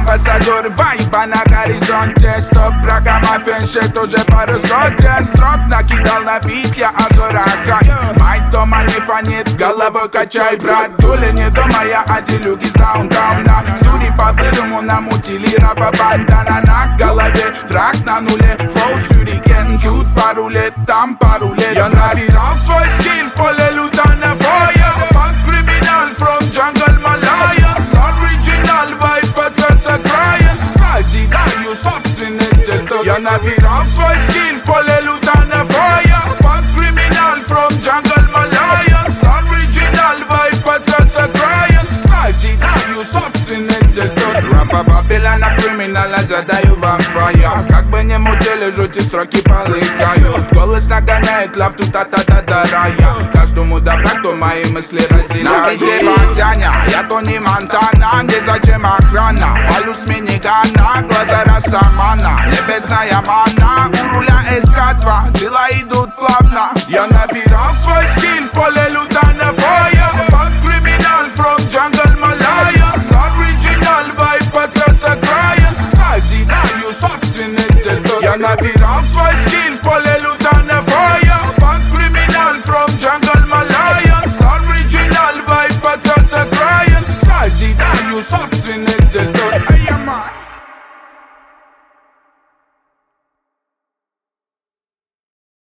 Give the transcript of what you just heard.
амбассадор вайба на горизонте. Стоп, врага мафеншет уже пару сотен строк накидал на бит, я Азора хай. Майк дома не фонит, головой качай, брат. Дуля не дома, я адилюги с даунтауна. Студи по-бырому намутили раба бандана на голове. Враг на нуле, флоу сюрикен. Кют пару лет, там пару лет. Я набирал свой скилл в поле лютана фоя. Под криминал from jungle Малая. Original vibe, процесса краен. Созидаю собственный стиль. Я набирал свой скилл в поле лютана фоя. Под криминал from jungle Малая. Original vibe, процесса краен. Созидаю собственный стиль. Рэпа Бабилана криминала задаю вам фая. Как бы не мутили, жути строки полыхают. Голос нагоняет лавту та-та-та-та рая. Каждому добра, кто мои мысли разделяет. На бите Батяня, я Тони Монтана. Где зачем охрана? Палю с минигана, глаза Растамана. Небесная мана, у руля СК-2. Дела идут плавно. Я набирал свой скилл в поле лютана фоя. Под криминал from jungle Малая. Original vibe, процесса краен. Созидаю собственный стиль. Я набирал свой скилл